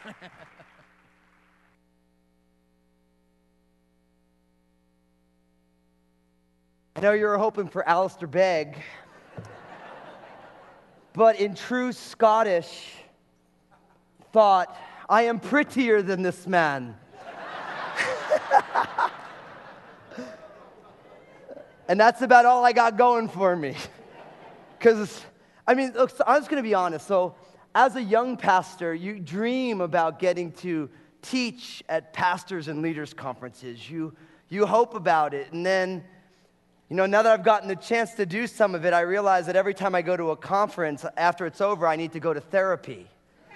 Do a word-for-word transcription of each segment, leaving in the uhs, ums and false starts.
I know you were hoping for Alistair Begg, but in true Scottish thought, I am prettier than this man. And that's about all I got going for me. Because, I mean, look, so I'm just going to be honest. So, as a young pastor, you dream about getting to teach at pastors and leaders conferences. You, you hope about it. And then, you know, now that I've gotten the chance to do some of it, I realize that every time I go to a conference, after it's over, I need to go to therapy.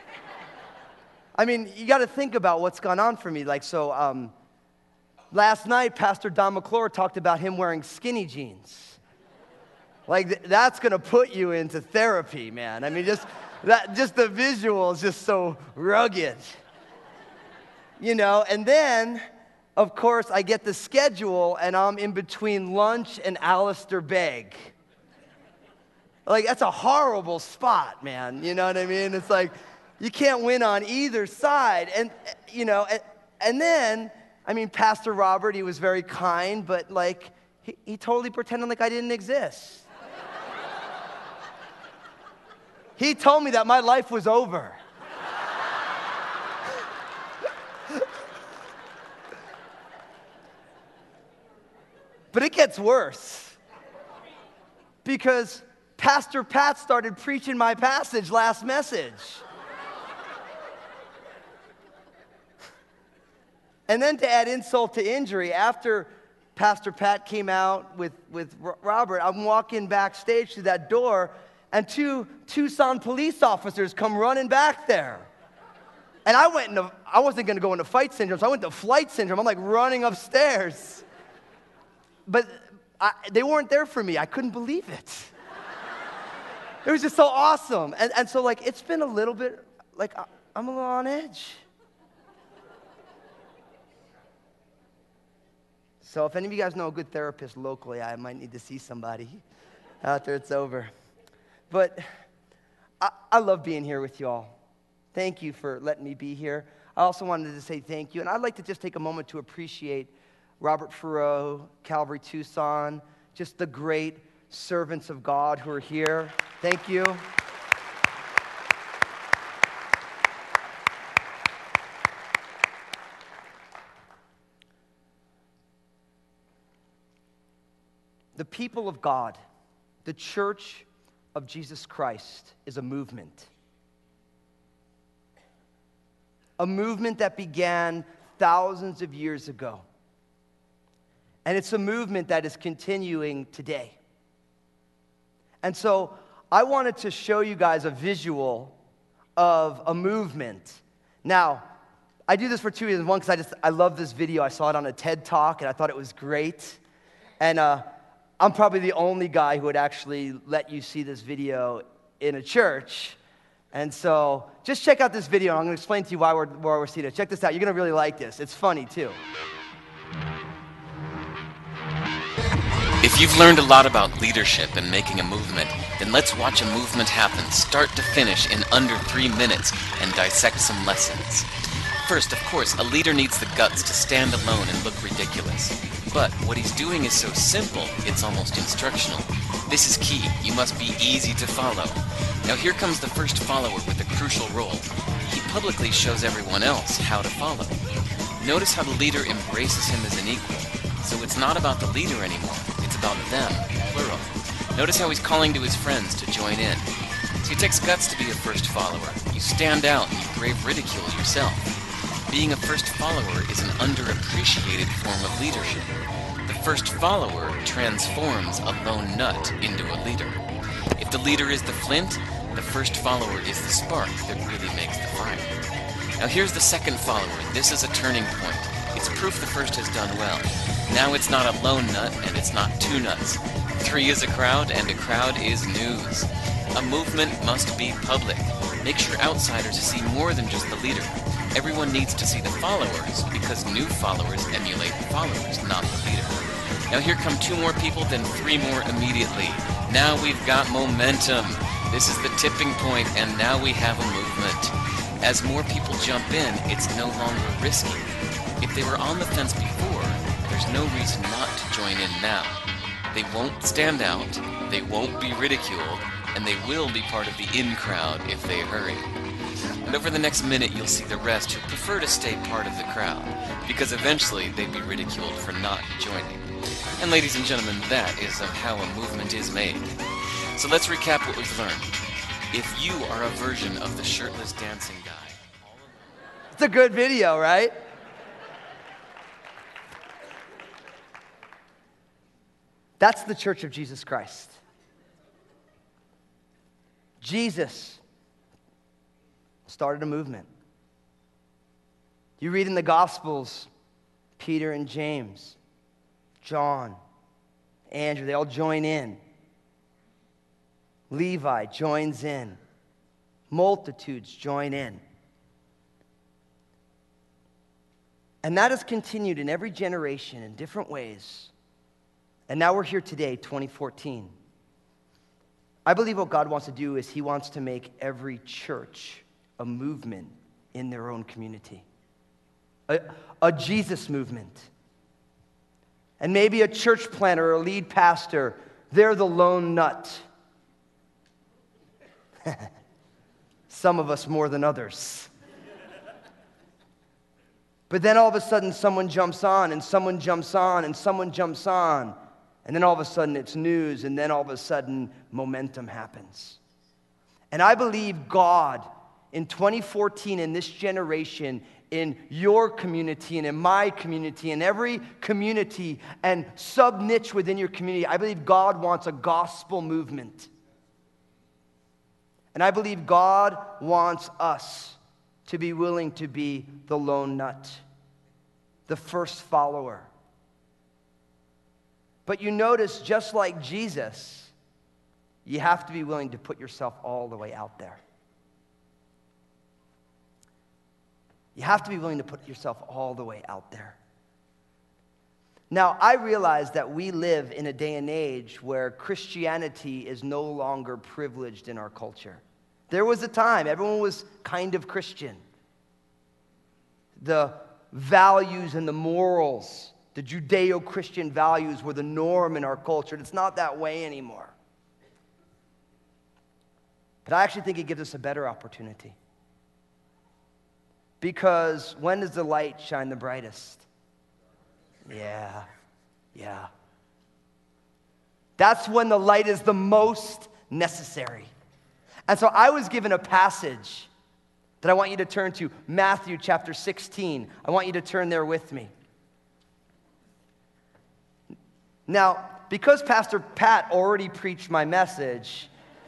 I mean, you got to think about what's gone on for me. Like, so, um, last night, Pastor Don McClure talked about him wearing skinny jeans. Like, th- that's going to put you into therapy, man. I mean, just that, just the visual is just so rugged. You know, and then, of course, I get the schedule, and I'm in between lunch and Alistair Begg. Like, that's a horrible spot, man. You know what I mean? It's like, you can't win on either side. And, you know, and, and then, I mean, Pastor Robert, he was very kind, but, like, he, he totally pretended like I didn't exist. He told me that my life was over. But it gets worse. Because Pastor Pat started preaching my passage last message. And then to add insult to injury, after Pastor Pat came out with, with Robert, I'm walking backstage to that door, and two Tucson police officers come running back there. And I went into, I wasn't going to go into fight syndrome, so I went to flight syndrome. I'm like running upstairs. But I, they weren't there for me. I couldn't believe it. It was just so awesome. And, and so, like, it's been a little bit, like, I'm a little on edge. So if any of you guys know a good therapist locally, I might need to see somebody after it's over. But I, I love being here with you all. Thank you for letting me be here. I also wanted to say thank you. And I'd like to just take a moment to appreciate Robert Farreau, Calvary Tucson, just the great servants of God who are here. Thank you. The people of God, the Church of Jesus Christ, is a movement. A movement that began thousands of years ago. And it's a movement that is continuing today. And so I wanted to show you guys a visual of a movement. Now, I do this for two reasons. One, because I just, I love this video. I saw it on a TED Talk, and I thought it was great. And uh, I'm probably the only guy who would actually let you see this video in a church. And so just check out this video, and I'm going to explain to you why we're, why we're seated. Check this out. You're going to really like this. It's funny, too. If you've learned a lot about leadership and making a movement, then let's watch a movement happen start to finish in under three minutes and dissect some lessons. First, of course, a leader needs the guts to stand alone and look ridiculous. But what he's doing is so simple, it's almost instructional. This is key. You must be easy to follow. Now here comes the first follower with a crucial role. He publicly shows everyone else how to follow. Notice how the leader embraces him as an equal. So it's not about the leader anymore. It's about them, plural. Notice how he's calling to his friends to join in. So it takes guts to be a first follower. You stand out and you brave ridicule yourself. Being a first follower is an underappreciated form of leadership. The first follower transforms a lone nut into a leader. If the leader is the flint, the first follower is the spark that really makes the fire. Now here's the second follower. This is a turning point. It's proof the first has done well. Now it's not a lone nut, and it's not two nuts. Three is a crowd, and a crowd is news. A movement must be public. Make sure outsiders see more than just the leader. Everyone needs to see the followers, because new followers emulate the followers, not the leader. Now here come two more people, then three more immediately. Now we've got momentum. This is the tipping point, and now we have a movement. As more people jump in, it's no longer risky. If they were on the fence before, there's no reason not to join in now. They won't stand out, they won't be ridiculed, and they will be part of the in crowd if they hurry. And over the next minute, you'll see the rest who prefer to stay part of the crowd, because eventually they'd be ridiculed for not joining. And ladies and gentlemen, that is how a movement is made. So let's recap what we've learned. If you are a version of the shirtless dancing guy... It's a good video, right? That's the Church of Jesus Christ. Jesus started a movement. You read in the Gospels, Peter and James, John, Andrew, they all join in. Levi joins in. Multitudes join in. And that has continued in every generation in different ways. And now we're here today, twenty fourteen. I believe what God wants to do is he wants to make every church a movement in their own community. A, a Jesus movement. And maybe a church planter or a lead pastor, they're the lone nut. Some of us more than others. But then all of a sudden someone jumps on and someone jumps on and someone jumps on. And then all of a sudden it's news, and then all of a sudden momentum happens. And I believe God in twenty fourteen, in this generation, in your community and in my community, in every community and sub-niche within your community, I believe God wants a gospel movement. And I believe God wants us to be willing to be the lone nut, the first follower. But you notice, just like Jesus, you have to be willing to put yourself all the way out there. You have to be willing to put yourself all the way out there. Now, I realize that we live in a day and age where Christianity is no longer privileged in our culture. There was a time everyone was kind of Christian. The values and the morals, the Judeo-Christian values were the norm in our culture. It's not that way anymore. But I actually think it gives us a better opportunity. Because when does the light shine the brightest? Yeah, yeah. That's when the light is the most necessary. And so I was given a passage that I want you to turn to, Matthew chapter sixteen. I want you to turn there with me. Now, because Pastor Pat already preached my message,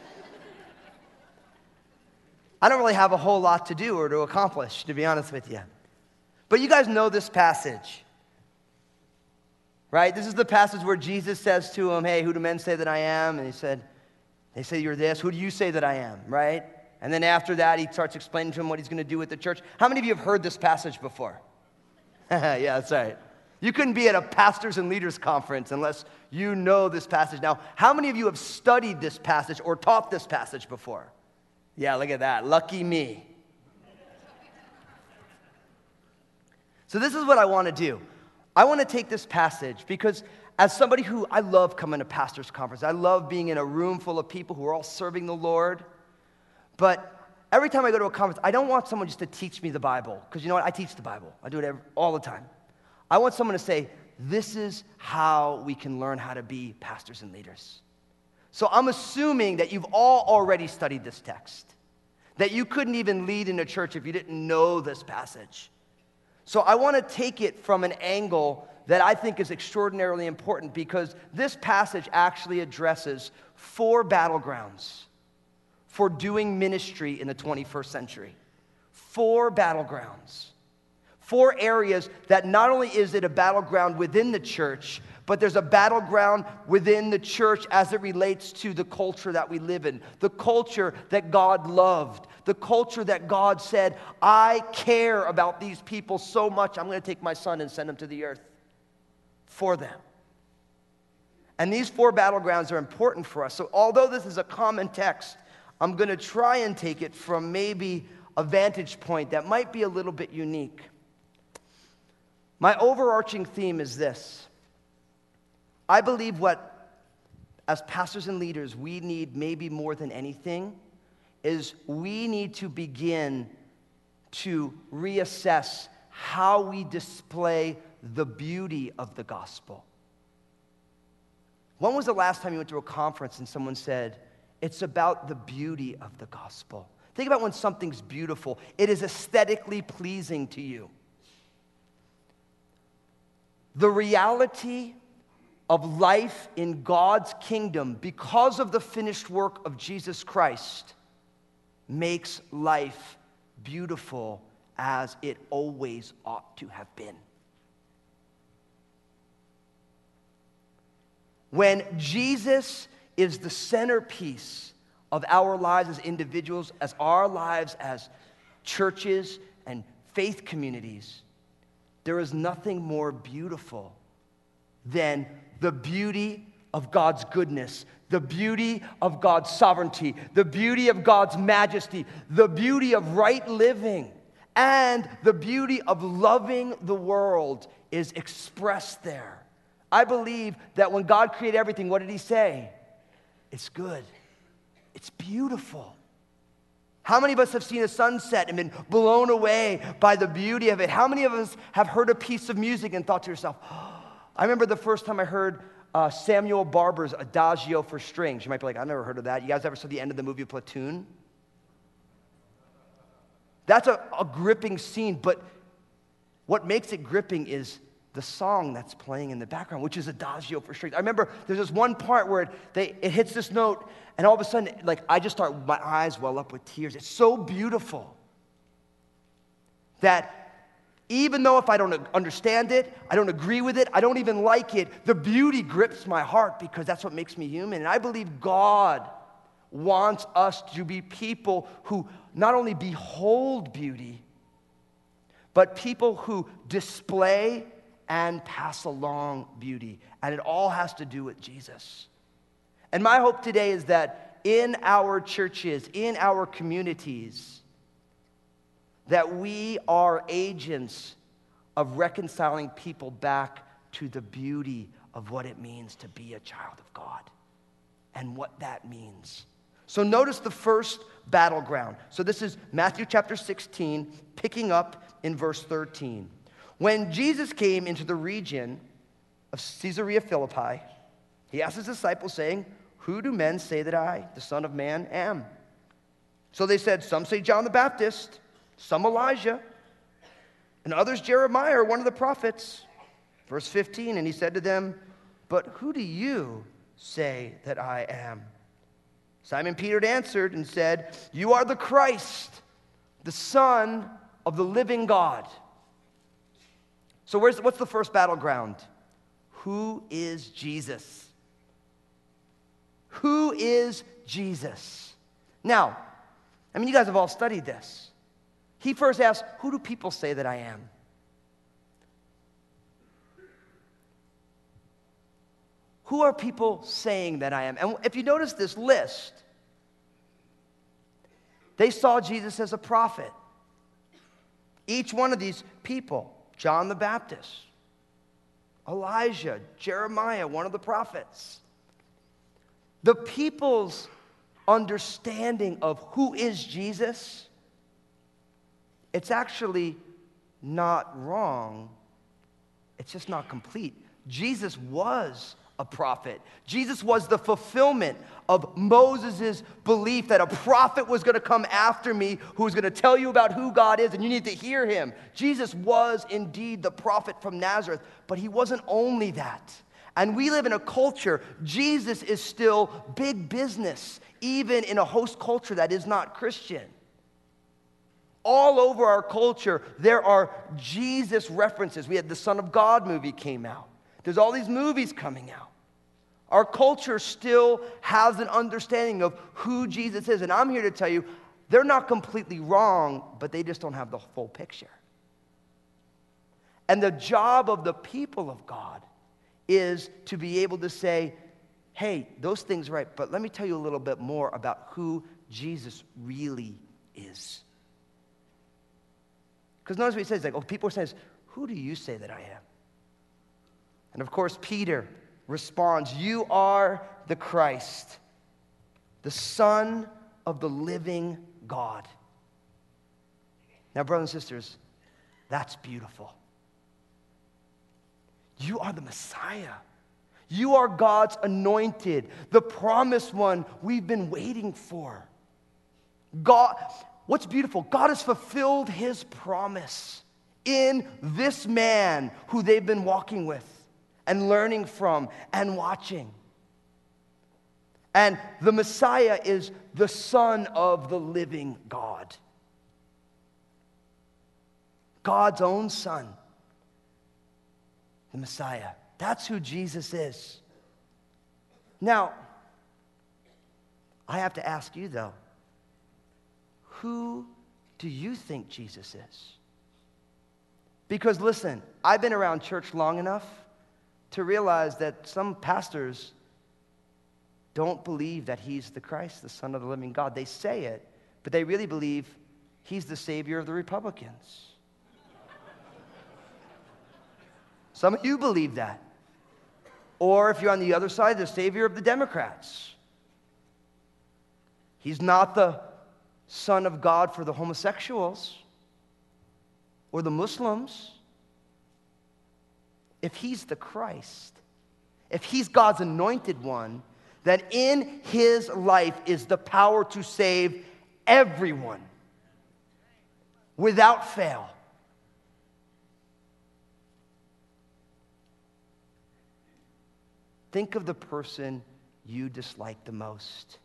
I don't really have a whole lot to do or to accomplish, to be honest with you. But you guys know this passage, right? This is the passage where Jesus says to him, hey, who do men say that I am? And he said, they say you're this. Who do you say that I am, right? And then after that, he starts explaining to him what he's going to do with the church. How many of you have heard this passage before? Yeah, that's right. You couldn't be at a pastors and leaders conference unless you know this passage. Now, how many of you have studied this passage or taught this passage before? Yeah, look at that. Lucky me. So this is what I want to do. I want to take this passage because as somebody who, I love coming to pastors' conference. I love being in a room full of people who are all serving the Lord. But every time I go to a conference, I don't want someone just to teach me the Bible. Because you know what? I teach the Bible. I do it every, all the time. I want someone to say, this is how we can learn how to be pastors and leaders. So I'm assuming that you've all already studied this text, that you couldn't even lead in a church if you didn't know this passage. So I want to take it from an angle that I think is extraordinarily important because this passage actually addresses four battlegrounds for doing ministry in the twenty-first century. Four battlegrounds. Four areas that not only is it a battleground within the church, but there's a battleground within the church as it relates to the culture that we live in, the culture that God loved, the culture that God said, I care about these people so much, I'm going to take my son and send him to the earth for them. And these four battlegrounds are important for us. So although this is a common text, I'm going to try and take it from maybe a vantage point that might be a little bit unique. My overarching theme is this. I believe what, as pastors and leaders, we need maybe more than anything is we need to begin to reassess how we display the beauty of the gospel. When was the last time you went to a conference and someone said, it's about the beauty of the gospel? Think about when something's beautiful. It is aesthetically pleasing to you. The reality of life in God's kingdom, because of the finished work of Jesus Christ, makes life beautiful as it always ought to have been. When Jesus is the centerpiece of our lives as individuals, as our lives as churches and faith communities, there is nothing more beautiful than the beauty of God's goodness, the beauty of God's sovereignty, the beauty of God's majesty, the beauty of right living, and the beauty of loving the world is expressed there. I believe that when God created everything, what did he say? It's good. It's beautiful. How many of us have seen a sunset and been blown away by the beauty of it? How many of us have heard a piece of music and thought to yourself, oh, I remember the first time I heard uh, Samuel Barber's Adagio for Strings. You might be like, I've never heard of that. You guys ever saw the end of the movie Platoon? That's a, a gripping scene, but what makes it gripping is the song that's playing in the background, which is Adagio for Strings. I remember there's this one part where it, they, it hits this note, and all of a sudden, like, I just start, my eyes well up with tears. It's so beautiful that even though if I don't understand it, I don't agree with it, I don't even like it, the beauty grips my heart because that's what makes me human. And I believe God wants us to be people who not only behold beauty, but people who display and pass along beauty. And it all has to do with Jesus. And my hope today is that in our churches, in our communities, that we are agents of reconciling people back to the beauty of what it means to be a child of God and what that means. So notice the first battleground. So this is Matthew chapter sixteen, picking up in verse thirteen. When Jesus came into the region of Caesarea Philippi, he asked his disciples, saying, who do men say that I, the Son of Man, am? So they said, some say John the Baptist, some Elijah, and others Jeremiah or one of the prophets. Verse fifteen, and he said to them, but who do you say that I am? Simon Peter answered and said, you are the Christ, the Son of the living God. So where's, what's the first battleground? Who is Jesus? Who is Jesus? Now, I mean, you guys have all studied this. He first asked, who do people say that I am? Who are people saying that I am? And if you notice this list, they saw Jesus as a prophet. Each one of these people, John the Baptist, Elijah, Jeremiah, one of the prophets. The people's understanding of who is Jesus, it's actually not wrong. It's just not complete. Jesus was a prophet. Jesus was the fulfillment of Moses' belief that a prophet was going to come after me who was going to tell you about who God is, and you need to hear him. Jesus was indeed the prophet from Nazareth, but he wasn't only that. And we live in a culture, Jesus is still big business, even in a host culture that is not Christian. All over our culture, there are Jesus references. We had the Son of God movie came out. There's all these movies coming out. Our culture still has an understanding of who Jesus is. And I'm here to tell you, they're not completely wrong, but they just don't have the full picture. And the job of the people of God is to be able to say, hey, those things are right, but let me tell you a little bit more about who Jesus really is. Because notice what he says, like, oh, people are saying, who do you say that I am? And of course, Peter responds, you are the Christ, the Son of the living God. Now, brothers and sisters, that's beautiful. You are the Messiah. You are God's anointed, the promised one we've been waiting for. God, what's beautiful, God has fulfilled his promise in this man who they've been walking with and learning from and watching. And the Messiah is the Son of the living God. God's own Son, the Messiah. That's who Jesus is. Now, I have to ask you though, who do you think Jesus is? Because listen, I've been around church long enough to realize that some pastors don't believe that he's the Christ, the Son of the living God. They say it, but they really believe he's the Savior of the Republicans. Some of you believe that. Or if you're on the other side, the Savior of the Democrats. He's not the Son of God for the homosexuals or the Muslims. If he's the Christ, if he's God's anointed one, then in his life is the power to save everyone without fail. Think of the person you dislike the most.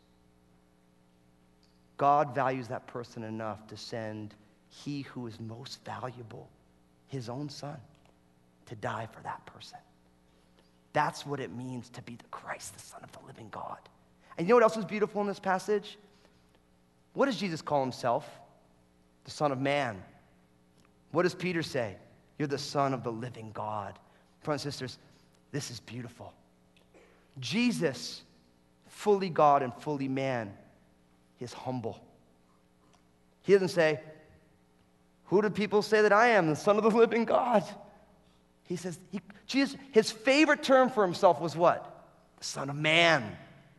God values that person enough to send he who is most valuable, his own Son, to die for that person. That's what it means to be the Christ, the Son of the living God. And you know what else is beautiful in this passage? What does Jesus call himself? The Son of Man. What does Peter say? You're the Son of the living God. Brothers and sisters, this is beautiful. Jesus, fully God and fully man, is humble. He doesn't say, who do people say that I am? The Son of the living God. He says, he, Jesus, his favorite term for himself was what? The Son of Man.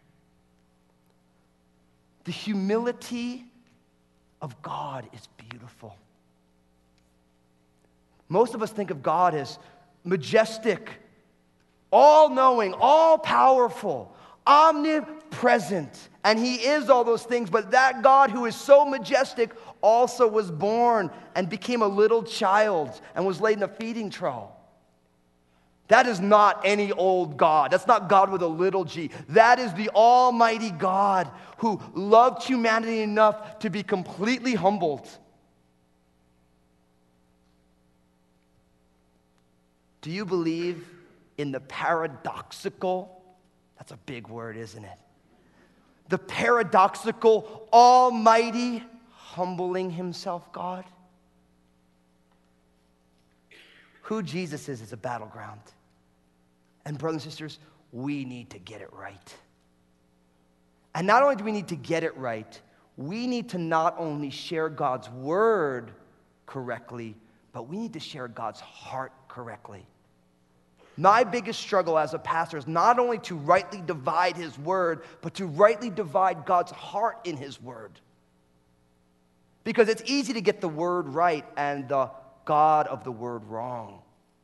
The humility of God is beautiful. Most of us think of God as majestic, all-knowing, all-powerful, omnipresent, and he is all those things, but that God who is so majestic also was born and became a little child and was laid in a feeding trough. That is not any old God. That's not God with a little g. That is the almighty God who loved humanity enough to be completely humbled. Do you believe in the paradoxical? That's a big word, isn't it? The paradoxical, almighty, humbling himself God. Who Jesus is is a battleground. And brothers and sisters, we need to get it right. And not only do we need to get it right, we need to not only share God's word correctly, but we need to share God's heart correctly. My biggest struggle as a pastor is not only to rightly divide his word, but to rightly divide God's heart in his word. Because it's easy to get the word right and the God of the word wrong.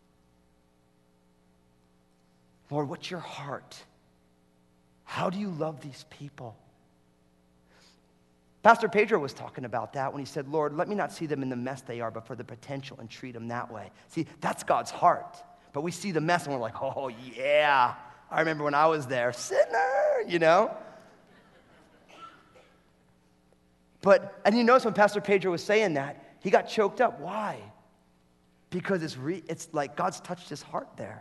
Lord, what's your heart? How do you love these people? Pastor Pedro was talking about that when he said, Lord, let me not see them in the mess they are, but for the potential and treat them that way. See, that's God's heart. But we see the mess and we're like, oh, yeah. I remember when I was there, sinner, you know? But, and you notice when Pastor Pedro was saying that, he got choked up. Why? Because it's, re, it's like God's touched his heart there.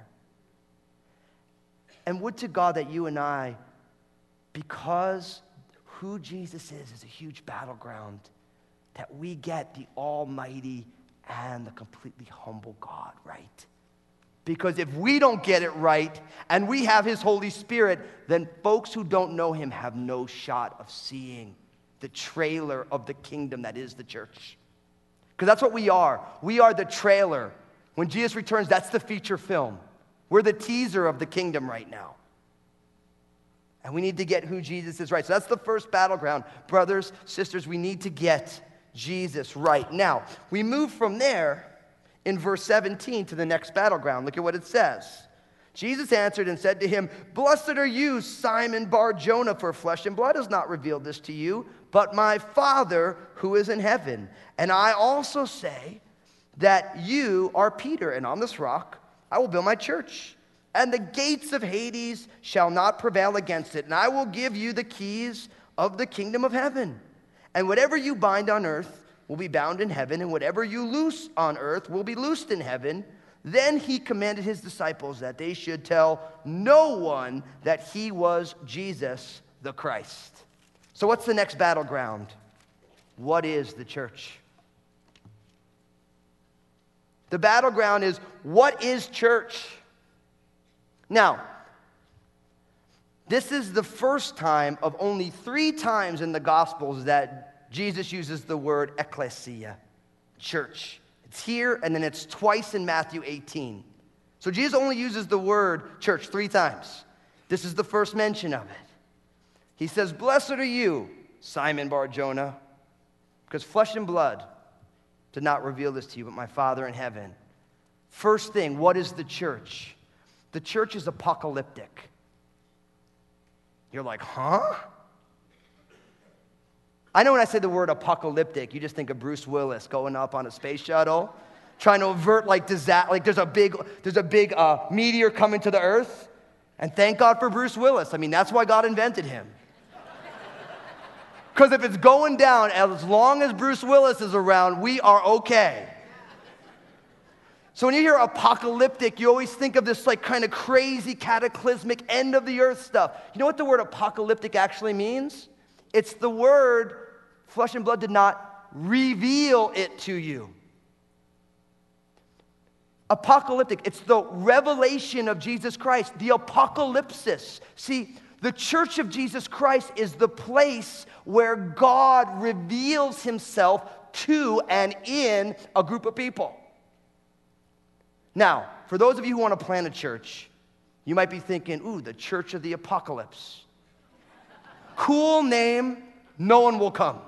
And would to God that you and I, because who Jesus is is a huge battleground, that we get the almighty and the completely humble God right. Because if we don't get it right and we have his Holy Spirit, then folks who don't know him have no shot of seeing the trailer of the kingdom that is the church. Because that's what we are. We are the trailer. When Jesus returns, that's the feature film. We're the teaser of the kingdom right now. And we need to get who Jesus is right. So that's the first battleground. Brothers, sisters, we need to get Jesus right. Now, we move from there in verse seventeen to the next battleground. Look at what it says. Jesus answered and said to him, "Blessed are you, Simon Bar-Jonah, for flesh and blood has not revealed this to you, but my Father who is in heaven. And I also say that you are Peter, and on this rock I will build my church. And the gates of Hades shall not prevail against it. And I will give you the keys of the kingdom of heaven. And whatever you bind on earth will be bound in heaven, and whatever you loose on earth will be loosed in heaven." Then he commanded his disciples that they should tell no one that he was Jesus the Christ. So what's the next battleground? What is the church? The battleground is, what is church? Now, this is the first time of only three times in the Gospels that Jesus uses the word ecclesia, church. It's here, and then it's twice in Matthew eighteen. So Jesus only uses the word church three times. This is the first mention of it. He says, "Blessed are you, Simon Bar-Jonah, because flesh and blood did not reveal this to you, but my Father in heaven." First thing, what is the church? The church is apocalyptic. You're like, huh? I know when I say the word apocalyptic, you just think of Bruce Willis going up on a space shuttle, trying to avert like disaster. Like there's a big, there's a big uh, meteor coming to the earth, and thank God for Bruce Willis. I mean, that's why God invented him. Because if it's going down, as long as Bruce Willis is around, we are okay. So when you hear apocalyptic, you always think of this like kind of crazy, cataclysmic, end of the earth stuff. You know what the word apocalyptic actually means? It's the word, flesh and blood did not reveal it to you. Apocalyptic, it's the revelation of Jesus Christ, the apocalypsis. See, the church of Jesus Christ is the place where God reveals himself to and in a group of people. Now, for those of you who want to plant a church, you might be thinking, ooh, the Church of the Apocalypse. Cool name, no one will come.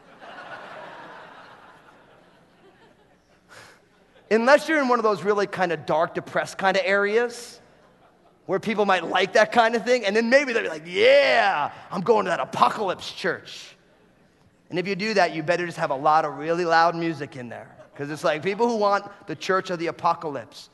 Unless you're in one of those really kind of dark, depressed kind of areas where people might like that kind of thing, and then maybe they'll be like, yeah, I'm going to that apocalypse church. And if you do that, you better just have a lot of really loud music in there. Because it's like people who want the church of the apocalypse.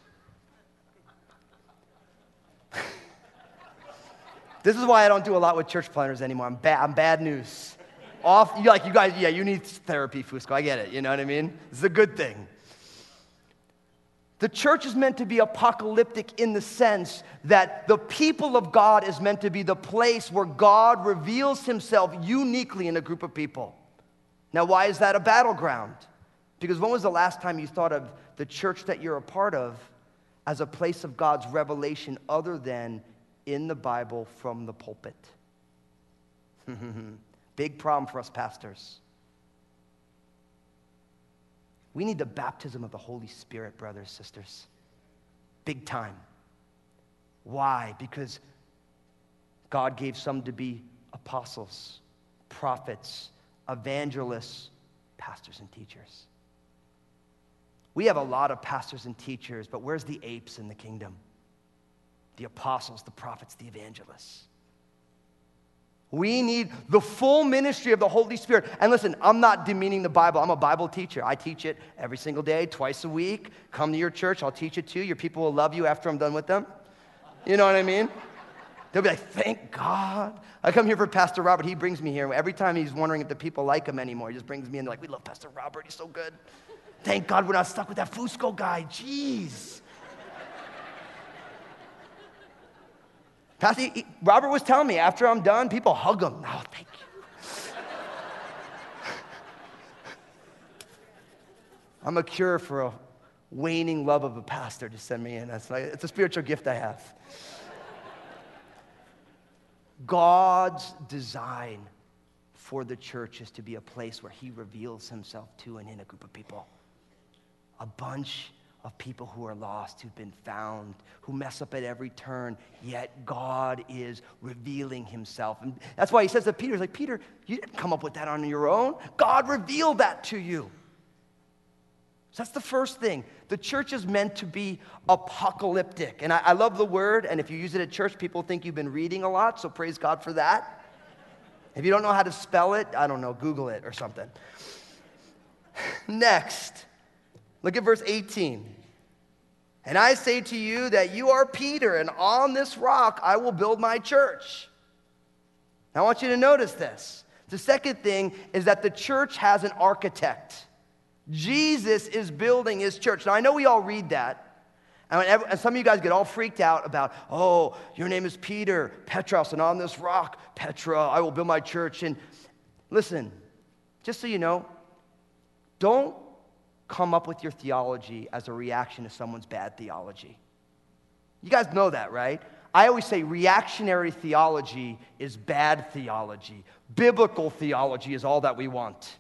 This is why I don't do a lot with church planners anymore. I'm bad, I'm bad news. Off, you like you guys, yeah, you need therapy, Fusco. I get it, you know what I mean? It's a good thing. The church is meant to be apocalyptic in the sense that the people of God is meant to be the place where God reveals himself uniquely in a group of people. Now, why is that a battleground? Because when was the last time you thought of the church that you're a part of as a place of God's revelation other than in the Bible from the pulpit? Big problem for us pastors. We need the baptism of the Holy Spirit, brothers, sisters. Big time. Why? Because God gave some to be apostles, prophets, evangelists, pastors, and teachers. We have a lot of pastors and teachers, but where's the apes in the kingdom? The apostles, the prophets, the evangelists. We need the full ministry of the Holy Spirit. And listen, I'm not demeaning the Bible. I'm a Bible teacher. I teach it every single day, twice a week. Come to your church. I'll teach it too. Your people will love you after I'm done with them. You know what I mean? They'll be like, thank God. I come here for Pastor Robert. He brings me here. Every time he's wondering if the people like him anymore, he just brings me in. They're like, we love Pastor Robert. He's so good. Thank God we're not stuck with that Fusco guy. Jeez. Pastor, he, Robert was telling me, after I'm done, people hug him. Oh, thank you. I'm a cure for a waning love of a pastor to send me in. That's like, it's a spiritual gift I have. God's design for the church is to be a place where he reveals himself to and in a group of people. A bunch of people who are lost, who've been found, who mess up at every turn, yet God is revealing himself. And that's why he says to Peter, he's like, Peter, you didn't come up with that on your own. God revealed that to you. So that's the first thing. The church is meant to be apocalyptic. And I, I love the word, and if you use it at church, people think you've been reading a lot, so praise God for that. If you don't know how to spell it, I don't know, Google it or something. Next. Look at verse eighteen. And I say to you that you are Peter, and on this rock I will build my church. Now I want you to notice this. The second thing is that the church has an architect. Jesus is building his church. Now I know we all read that. And some of you guys get all freaked out about, oh, your name is Peter, Petros, and on this rock, Petra, I will build my church. And listen, just so you know, don't come up with your theology as a reaction to someone's bad theology. You guys know that, right? I always say reactionary theology is bad theology. Biblical theology is all that we want.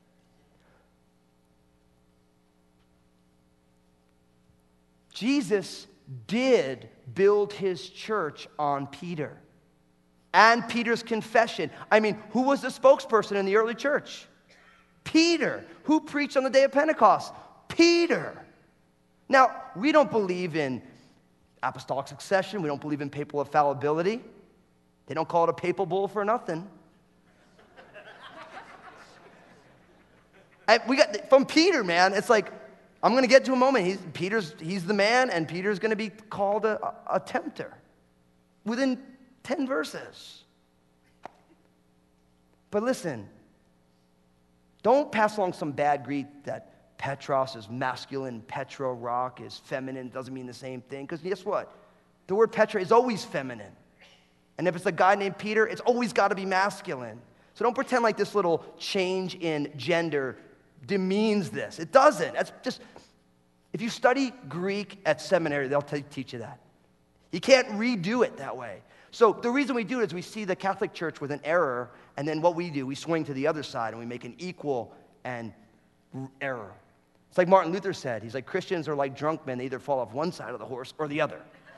Jesus did build his church on Peter and Peter's confession. I mean, who was the spokesperson in the early church? Peter. Who preached on the day of Pentecost? Peter. Now, we don't believe in apostolic succession. We don't believe in papal infallibility. They don't call it a papal bull for nothing. And we got from Peter, man. It's like, I'm going to get to a moment. He's, Peter's he's the man, and Peter's going to be called a, a, a tempter within ten verses. But listen, don't pass along some bad Greek that Petros is masculine, Petra, rock, is feminine. Doesn't mean the same thing. Because guess what? The word Petra is always feminine. And if it's a guy named Peter, it's always got to be masculine. So don't pretend like this little change in gender demeans this. It doesn't. That's just, if you study Greek at seminary, they'll t- teach you that. You can't redo it that way. So the reason we do it is we see the Catholic Church with an error, and then what we do, we swing to the other side and we make an equal and r- error. It's like Martin Luther said. He's like, Christians are like drunk men. They either fall off one side of the horse or the other.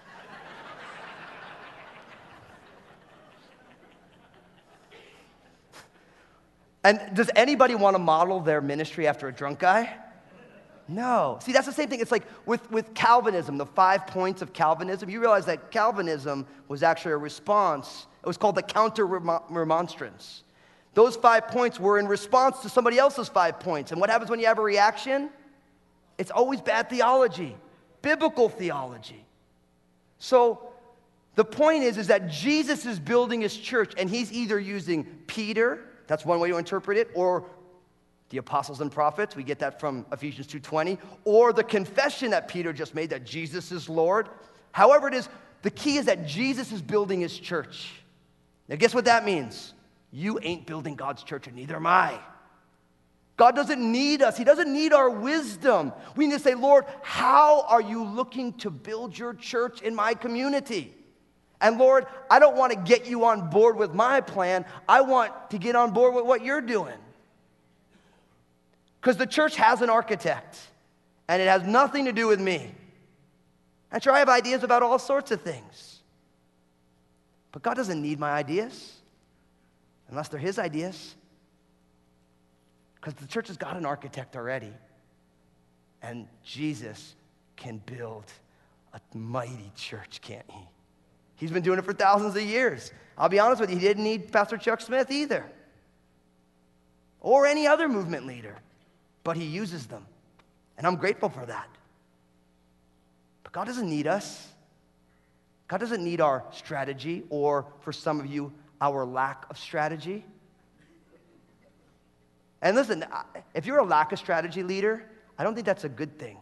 And does anybody want to model their ministry after a drunk guy? No. See, that's the same thing. It's like with, with Calvinism, the five points of Calvinism. You realize that Calvinism was actually a response. It was called the counter-remonstrance. Those five points were in response to somebody else's five points. And what happens when you have a reaction? It's always bad theology, biblical theology. So the point is, is that Jesus is building his church, and he's either using Peter, that's one way to interpret it, or the apostles and prophets, we get that from Ephesians two twenty, or the confession that Peter just made that Jesus is Lord. However it is, the key is that Jesus is building his church. Now guess what that means? You ain't building God's church, and neither am I. God doesn't need us. He doesn't need our wisdom. We need to say, Lord, how are you looking to build your church in my community? And Lord, I don't want to get you on board with my plan. I want to get on board with what you're doing. Because the church has an architect, and it has nothing to do with me. I'm sure I have ideas about all sorts of things. But God doesn't need my ideas, unless they're his ideas. Because the church has got an architect already. And Jesus can build a mighty church, can't he? He's been doing it for thousands of years. I'll be honest with you, he didn't need Pastor Chuck Smith either. Or any other movement leader. But he uses them. And I'm grateful for that. But God doesn't need us. God doesn't need our strategy, or for some of you, our lack of strategy. And listen, if you're a lack of strategy leader, I don't think that's a good thing.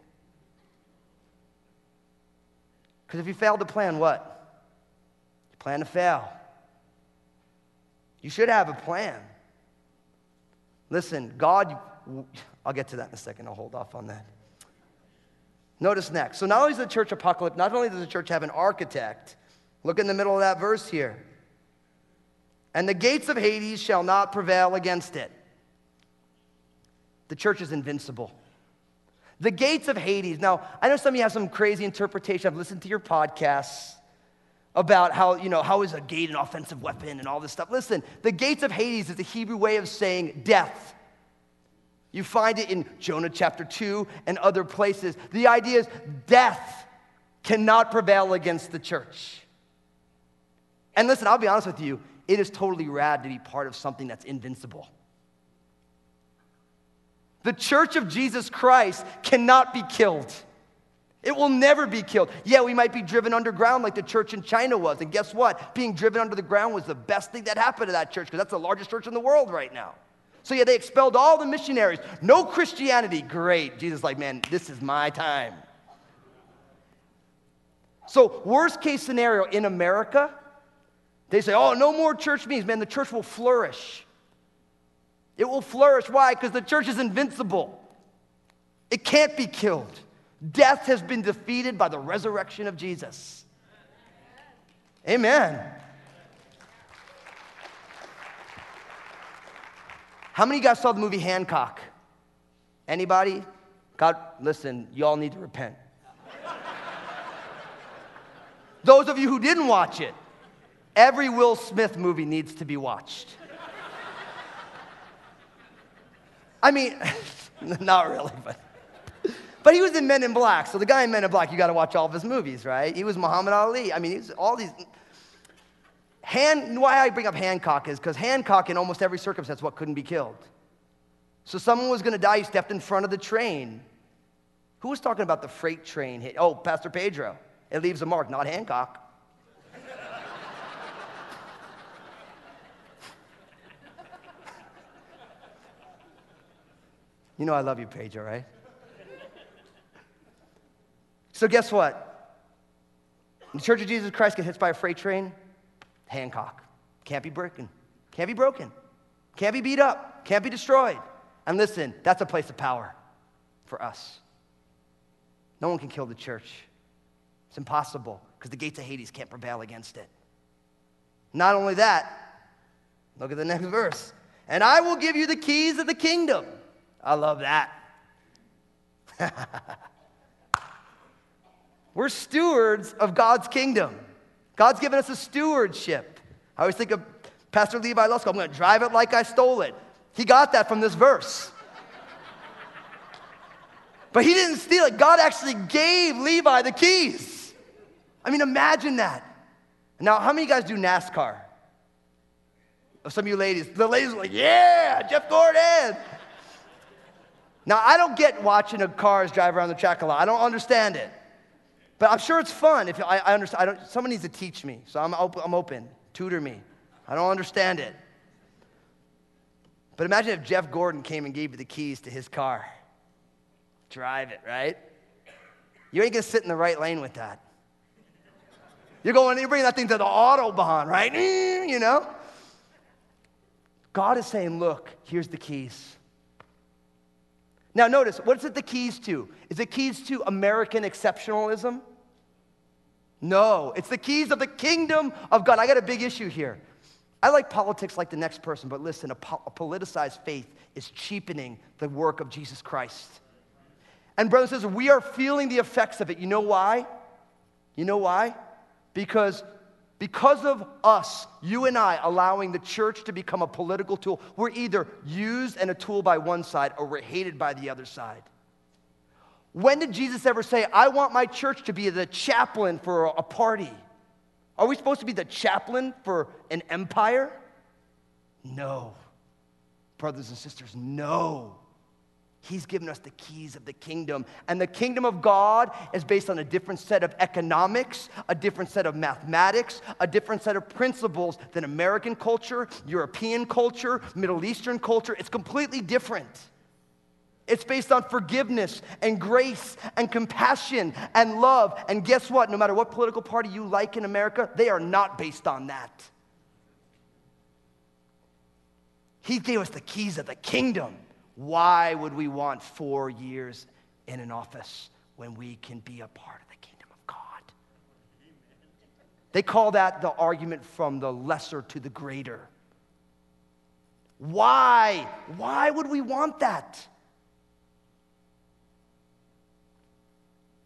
Because if you fail to plan, what? You plan to fail. You should have a plan. Listen, God, I'll get to that in a second. I'll hold off on that. Notice next. So not only is the church apocalyptic, not only does the church have an architect, look in the middle of that verse here. And the gates of Hades shall not prevail against it. The church is invincible. The gates of Hades. Now, I know some of you have some crazy interpretation. I've listened to your podcasts about how, you know, how is a gate an offensive weapon and all this stuff. Listen, the gates of Hades is the Hebrew way of saying death. You find it in Jonah chapter two and other places. The idea is death cannot prevail against the church. And listen, I'll be honest with you, it is totally rad to be part of something that's invincible. The church of Jesus Christ cannot be killed. It will never be killed. Yeah, we might be driven underground like the church in China was. And guess what? Being driven under the ground was the best thing that happened to that church because that's the largest church in the world right now. So yeah, they expelled all the missionaries. No Christianity. Great. Jesus is like, man, this is my time. So worst case scenario in America, they say, oh, no more church meetings. Man, the church will flourish. It will flourish. Why? Because the church is invincible. It can't be killed. Death has been defeated by the resurrection of Jesus. Amen. How many of you guys saw the movie Hancock? Anybody? God, listen, y'all need to repent. Those of you who didn't watch it, every Will Smith movie needs to be watched. I mean, not really, but but he was in Men in Black. So the guy in Men in Black, you got to watch all of his movies, right? He was Muhammad Ali. I mean, he's all these. Han, why I bring up Hancock is because Hancock, in almost every circumstance, what couldn't be killed. So someone was going to die. He stepped in front of the train. Who was talking about the freight train hit? Oh, Pastor Pedro. It leaves a mark, not Hancock. You know I love you, Pedro, right? So guess what? When the Church of Jesus Christ gets hit by a freight train, Hancock. Can't be broken. Can't be broken. Can't be beat up. Can't be destroyed. And listen, that's a place of power for us. No one can kill the church. It's impossible because the gates of Hades can't prevail against it. Not only that, look at the next verse. And I will give you the keys of the kingdom. I love that. We're stewards of God's kingdom. God's given us a stewardship. I always think of Pastor Levi Lusko. I'm going to drive it like I stole it. He got that from this verse. But he didn't steal it. God actually gave Levi the keys. I mean, imagine that. Now, how many of you guys do NASCAR? Some of you ladies. The ladies are like, yeah, Jeff Gordon. Now, I don't get watching the cars drive around the track a lot. I don't understand it. But I'm sure it's fun. If I, I understand, I don't, someone needs to teach me. So I'm open, I'm open. Tutor me. I don't understand it. But imagine if Jeff Gordon came and gave you the keys to his car. Drive it, right? You ain't going to sit in the right lane with that. You're going, you're bringing that thing to the Autobahn, right? You know? God is saying, look, here's the keys. Now notice, what's it the keys to? Is it keys to American exceptionalism? No, it's the keys of the kingdom of God. I got a big issue here. I like politics like the next person, but listen, a, po- a politicized faith is cheapening the work of Jesus Christ. And brothers and sisters, we are feeling the effects of it. You know why? You know why? Because Because of us, you and I, allowing the church to become a political tool, we're either used and a tool by one side or we're hated by the other side. When did Jesus ever say, I want my church to be the chaplain for a party? Are we supposed to be the chaplain for an empire? No. Brothers and sisters, no. He's given us the keys of the kingdom. And the kingdom of God is based on a different set of economics, a different set of mathematics, a different set of principles than American culture, European culture, Middle Eastern culture. It's completely different. It's based on forgiveness and grace and compassion and love. And guess what? No matter what political party you like in America, they are not based on that. He gave us the keys of the kingdom. Why would we want four years in an office when we can be a part of the kingdom of God? They call that the argument from the lesser to the greater. Why? Why would we want that?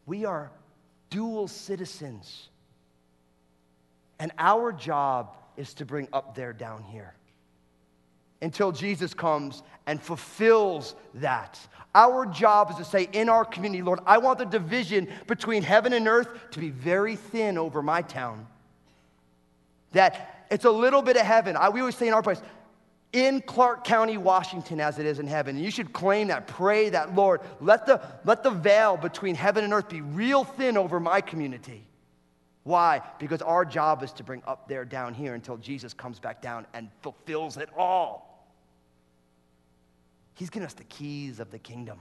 We are dual citizens. And our job is to bring up there down here until Jesus comes and fulfills that. Our job is to say in our community, Lord, I want the division between heaven and earth to be very thin over my town. That it's a little bit of heaven. I, we always say in our place, in Clark County, Washington, as it is in heaven. And you should claim that, pray that, Lord, let the, let the veil between heaven and earth be real thin over my community. Why? Because our job is to bring up there down here until Jesus comes back down and fulfills it all. He's given us the keys of the kingdom.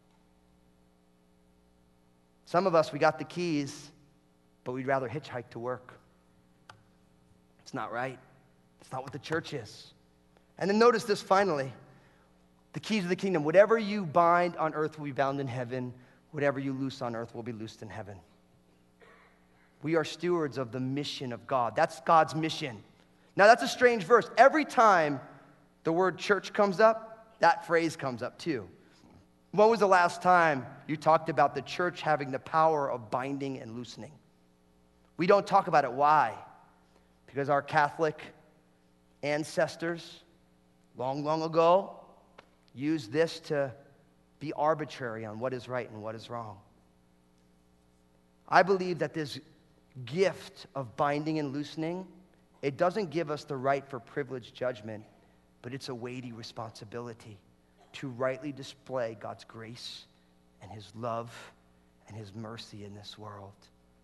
Some of us, we got the keys, but we'd rather hitchhike to work. It's not right. It's not what the church is. And then notice this finally. The keys of the kingdom. Whatever you bind on earth will be bound in heaven. Whatever you loose on earth will be loosed in heaven. We are stewards of the mission of God. That's God's mission. Now, that's a strange verse. Every time the word church comes up, that phrase comes up too. When was the last time you talked about the church having the power of binding and loosening? We don't talk about it. Why? Because our Catholic ancestors, long, long ago, used this to be arbitrary on what is right and what is wrong. I believe that this gift of binding and loosening, it doesn't give us the right for privileged judgment, but it's a weighty responsibility to rightly display God's grace and his love and his mercy in this world.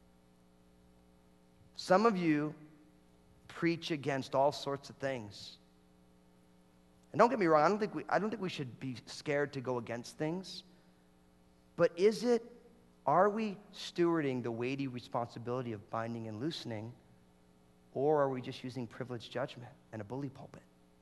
Some of you preach against all sorts of things. And don't get me wrong, I don't think we, I don't think we should be scared to go against things. But is it, are we stewarding the weighty responsibility of binding and loosening, or are we just using privileged judgment and a bully pulpit?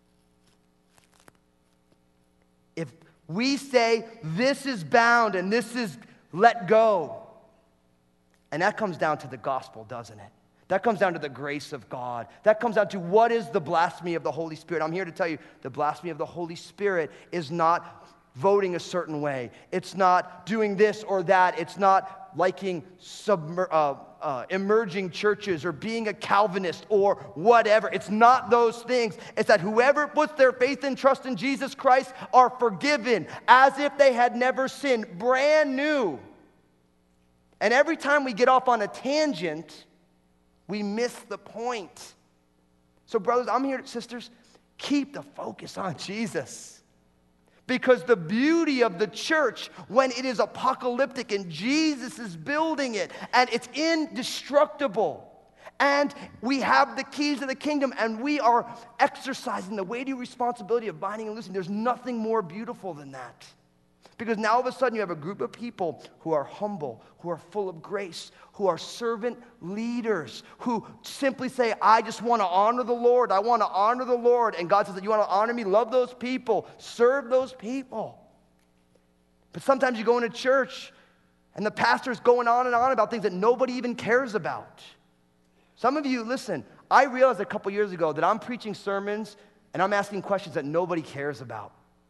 If we say this is bound and this is let go, and that comes down to the gospel, doesn't it? That comes down to the grace of God. That comes down to what is the blasphemy of the Holy Spirit. I'm here to tell you, the blasphemy of the Holy Spirit is not voting a certain way. It's not doing this or that. It's not liking submer- uh, uh, emerging churches or being a Calvinist or whatever. It's not those things. It's that whoever puts their faith and trust in Jesus Christ are forgiven as if they had never sinned, brand new. And every time we get off on a tangent, we miss the point. So brothers, I'm here, sisters, keep the focus on Jesus. Because the beauty of the church, when it is apocalyptic and Jesus is building it, and it's indestructible, and we have the keys of the kingdom, and we are exercising the weighty responsibility of binding and loosing, there's nothing more beautiful than that. Because now all of a sudden you have a group of people who are humble, who are full of grace, who are servant leaders, who simply say, I just want to honor the Lord. I want to honor the Lord. And God says that you want to honor me, love those people, serve those people. But sometimes you go into church and the pastor's going on and on about things that nobody even cares about. Some of you, listen, I realized a couple years ago that I'm preaching sermons and I'm asking questions that nobody cares about.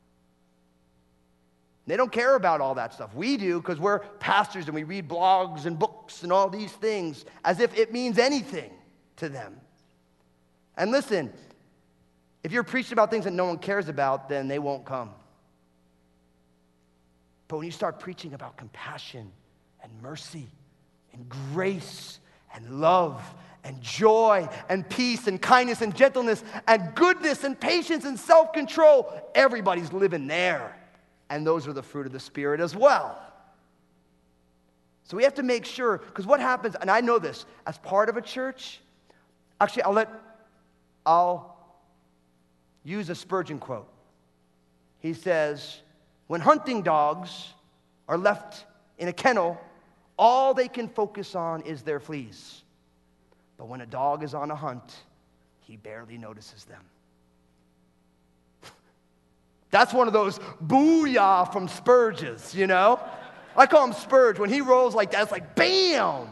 They don't care about all that stuff. We do because we're pastors and we read blogs and books and all these things as if it means anything to them. And listen, if you're preaching about things that no one cares about, then they won't come. But when you start preaching about compassion and mercy and grace and love and joy and peace and kindness and gentleness and goodness and patience and self-control, everybody's living there. And those are the fruit of the Spirit as well. So we have to make sure, because what happens, and I know this, as part of a church, actually I'll let, I'll use a Spurgeon quote. He says, when hunting dogs are left in a kennel, all they can focus on is their fleas. But when a dog is on a hunt, he barely notices them. That's one of those booyah from Spurges, you know? I call him Spurge. When he rolls like that, it's like bam!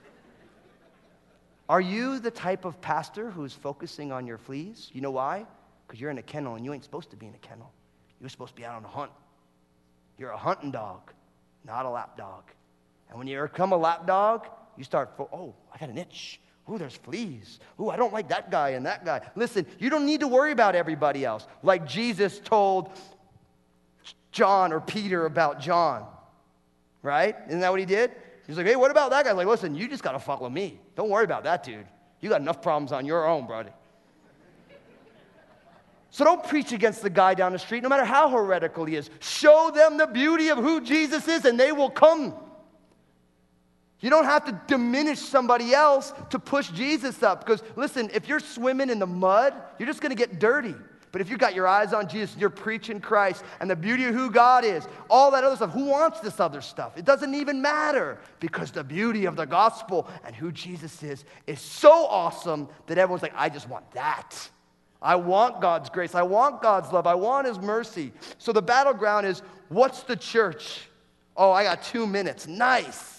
Are you the type of pastor who's focusing on your fleas? You know why? Because you're in a kennel and you ain't supposed to be in a kennel. You're supposed to be out on a hunt. You're a hunting dog, not a lap dog. And when you become a lap dog, you start, oh, I got an itch. Ooh, there's fleas. Ooh, I don't like that guy and that guy. Listen, you don't need to worry about everybody else. Like Jesus told John or Peter about John, right? Isn't that what he did? He's like, hey, what about that guy? Like, listen, you just got to follow me. Don't worry about that dude. You got enough problems on your own, buddy. So don't preach against the guy down the street, no matter how heretical he is. Show them the beauty of who Jesus is, and they will come. You don't have to diminish somebody else to push Jesus up. Because, listen, if you're swimming in the mud, you're just going to get dirty. But if you've got your eyes on Jesus, and you're preaching Christ and the beauty of who God is, all that other stuff, who wants this other stuff? It doesn't even matter, because the beauty of the gospel and who Jesus is is so awesome that everyone's like, I just want that. I want God's grace. I want God's love. I want His mercy. So the battleground is, what's the church? Oh, I got two minutes. Nice.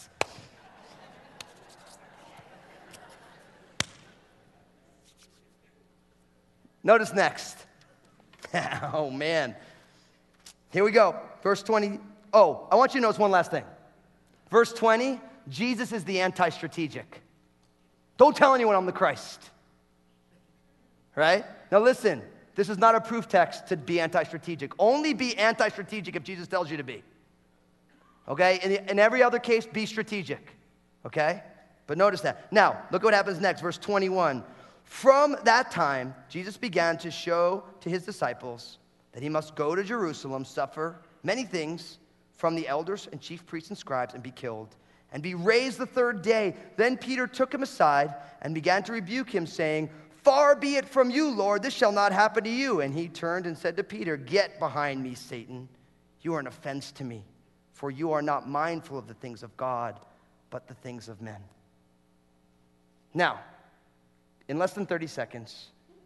Notice next. Oh, man. Here we go. Verse twenty. Oh, I want you to notice one last thing. Verse twenty, Jesus is the anti-strategic. Don't tell anyone I'm the Christ. Right? Now listen, this is not a proof text to be anti-strategic. Only be anti-strategic if Jesus tells you to be. Okay? In, in every other case, be strategic. Okay? But notice that. Now, look what happens next. Verse twenty-one. From that time, Jesus began to show to his disciples that he must go to Jerusalem, suffer many things from the elders and chief priests and scribes, and be killed, and be raised the third day. Then Peter took him aside and began to rebuke him, saying, Far be it from you, Lord, this shall not happen to you. And he turned and said to Peter, Get behind me, Satan. You are an offense to me, for you are not mindful of the things of God, but the things of men. Now, in less than thirty seconds,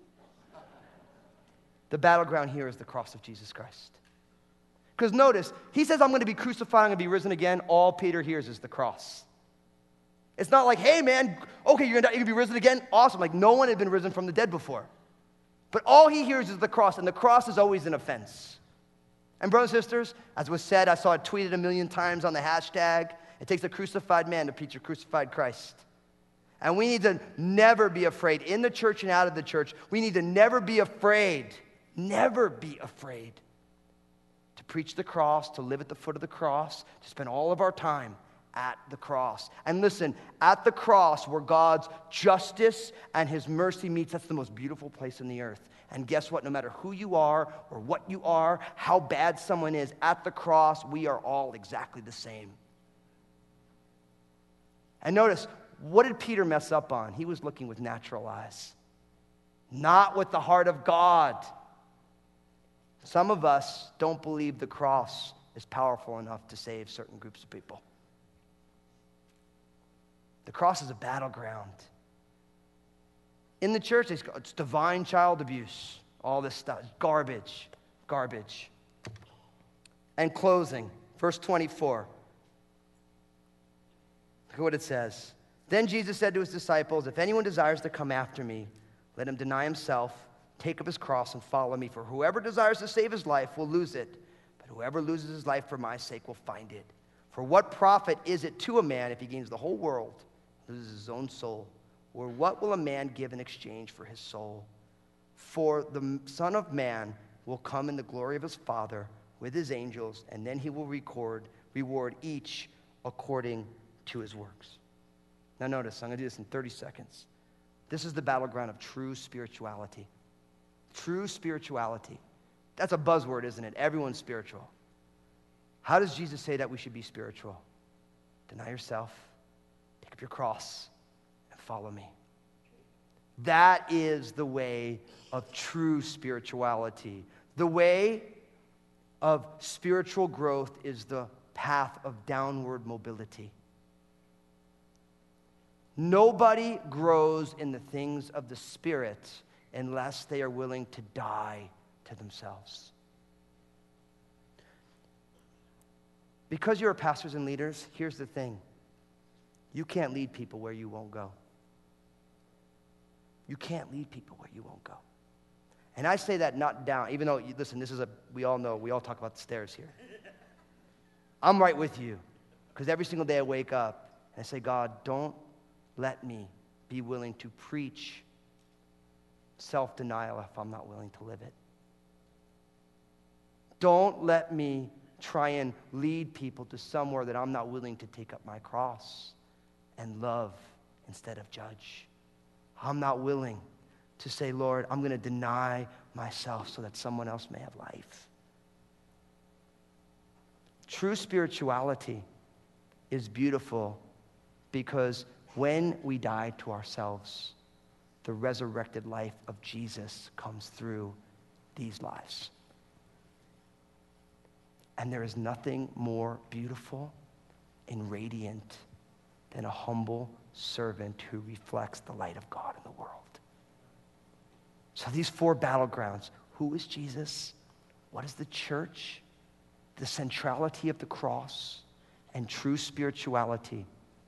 the battleground here is the cross of Jesus Christ. Because notice, he says, I'm going to be crucified, I'm going to be risen again. All Peter hears is the cross. It's not like, hey, man, okay, you're going to be risen again? Awesome. Like, no one had been risen from the dead before. But all he hears is the cross, and the cross is always an offense. And brothers and sisters, as was said, I saw it tweeted a million times on the hashtag, it takes a crucified man to preach a crucified Christ. And we need to never be afraid, in the church and out of the church, we need to never be afraid, never be afraid to preach the cross, to live at the foot of the cross, to spend all of our time at the cross. And listen, at the cross where God's justice and his mercy meets, that's the most beautiful place in the earth. And guess what? No matter who you are or what you are, how bad someone is, at the cross, we are all exactly the same. And notice, what did Peter mess up on? He was looking with natural eyes, not with the heart of God. Some of us don't believe the cross is powerful enough to save certain groups of people. The cross is a battleground. In the church, it's divine child abuse, all this stuff, garbage, garbage. And closing, verse twenty-four. Look at what it says. Then Jesus said to his disciples, if anyone desires to come after me, let him deny himself, take up his cross, and follow me. For whoever desires to save his life will lose it, but whoever loses his life for my sake will find it. For what profit is it to a man if he gains the whole world, loses his own soul? Or what will a man give in exchange for his soul? For the Son of Man will come in the glory of his Father with his angels, and then he will record, reward each according to his works. Now notice, I'm going to do this in thirty seconds. This is the battleground of true spirituality. True spirituality. That's a buzzword, isn't it? Everyone's spiritual. How does Jesus say that we should be spiritual? Deny yourself, take up your cross, and follow me. That is the way of true spirituality. The way of spiritual growth is the path of downward mobility. Nobody grows in the things of the Spirit unless they are willing to die to themselves. Because you're pastors and leaders, here's the thing. You can't lead people where you won't go. You can't lead people where you won't go. And I say that not down, even though, listen, this is a, we all know, we all talk about the stairs here. I'm right with you. Because every single day I wake up and I say, God, don't let me be willing to preach self-denial if I'm not willing to live it. Don't let me try and lead people to somewhere that I'm not willing to take up my cross and love instead of judge. I'm not willing to say, Lord, I'm going to deny myself so that someone else may have life. True spirituality is beautiful because when we die to ourselves, the resurrected life of Jesus comes through these lives. And there is nothing more beautiful and radiant than a humble servant who reflects the light of God in the world. So these four battlegrounds, who is Jesus? What is the church? The centrality of the cross and true spirituality.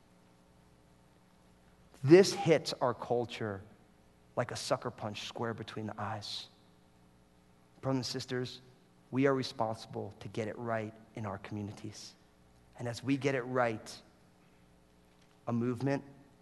This hits our culture like a sucker punch square between the eyes. Brothers and sisters, we are responsible to get it right in our communities. And as we get it right, a movement,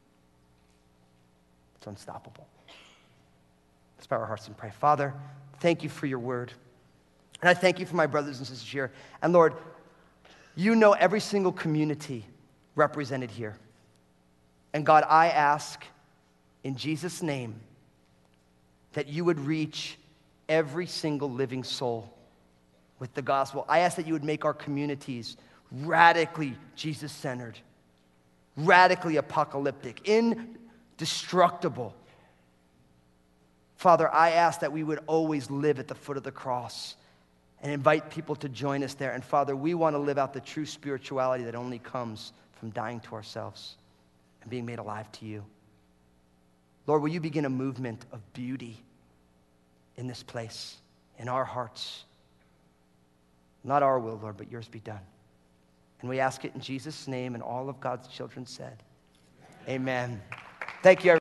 it's unstoppable. Let's bow our hearts and pray. Father, thank you for your word. And I thank you for my brothers and sisters here. And Lord, you know every single community represented here. And God, I ask in Jesus' name that you would reach every single living soul with the gospel. I ask that you would make our communities radically Jesus-centered, radically apocalyptic, indestructible. Father, I ask that we would always live at the foot of the cross and invite people to join us there. And Father, we want to live out the true spirituality that only comes from dying to ourselves and being made alive to you. Lord, will you begin a movement of beauty in this place, in our hearts? Not our will, Lord, but yours be done. And we ask it in Jesus' name, and all of God's children said, amen. Thank you, everyone.